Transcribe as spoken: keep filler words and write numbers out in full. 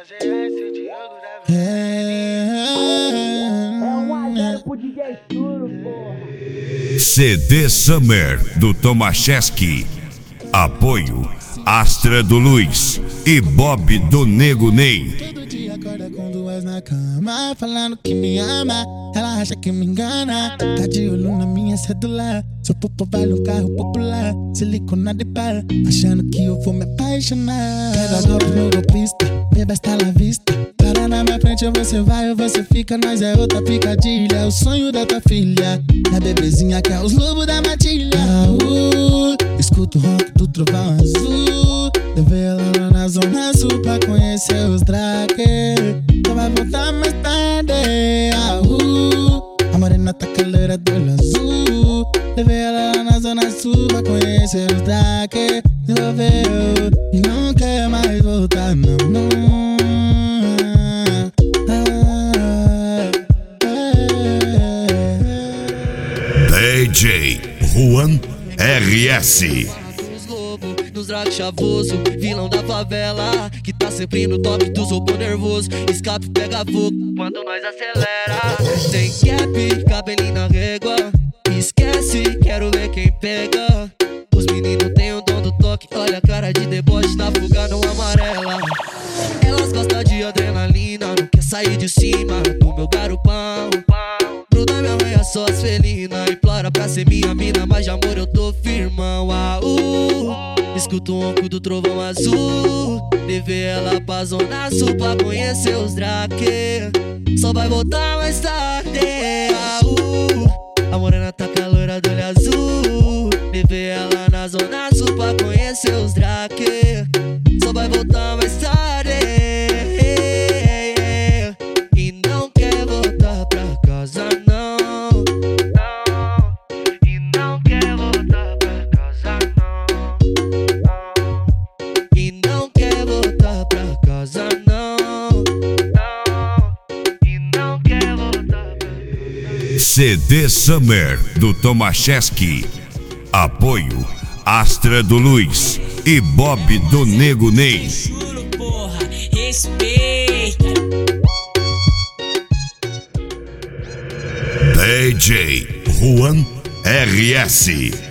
C D Summer do Tomaszewski. Apoio Astra do Luiz e Bob do Nego Ney. Todo dia acorda com duas na cama, falando que me ama, ela acha que me engana. Tá de olho na minha cédula, seu popo vale um carro popular, silicona de bala, achando que eu vou me apaixonar. Pega golpe no golpista, beba está na vista. Para na minha frente, ou você vai ou você fica, nós é outra picadilha. É o sonho da tua filha, a bebezinha que é os lobos da matilha. uh, Escuto o ronco do trovão azul, levei ela lá na zona sul pra conhecer os Drake. Só vai voltar mais tarde. ah, uh, A morena tá caloura do olho azul, levei ela lá na zona sul pra conhecer os Drake. Desenvolveu e não quer mais voltar, não, não. D J Juan R S. Nos drag chavoso, vilão da favela, que tá sempre no top do sopo nervoso. Escape pega fogo quando nós acelera. Tem cap, cabelinho na régua, esquece, quero ver quem pega. Os meninos têm o dom do toque, olha a cara de deboche na fuga não amarela. Elas gostam de adrenalina, não quer sair de cima do meu garupão. Bruda me arranha só as felinas, implora pra ser minha mina, mas de amor eu tô firmão. ah, uh. Escuto o ronco do trovão azul, levei ela pra zona sul pra conhecer os Drake. Só vai voltar mais tarde. ah, uh. A morena tá caloura do olho azul, levei ela na zona sul pra conhecer os Drake. Só vai voltar mais tarde e não quer voltar pra casa, não. Não. E não quer voltar pra casa, não. Não. E não quer voltar pra casa, não. Não. E não quer voltar pra casa. C D Summer do Tomaszewski. Apoio Astra do Luiz e Bob do Nego Ney. Juro, porra, respeita. D J Juan R S.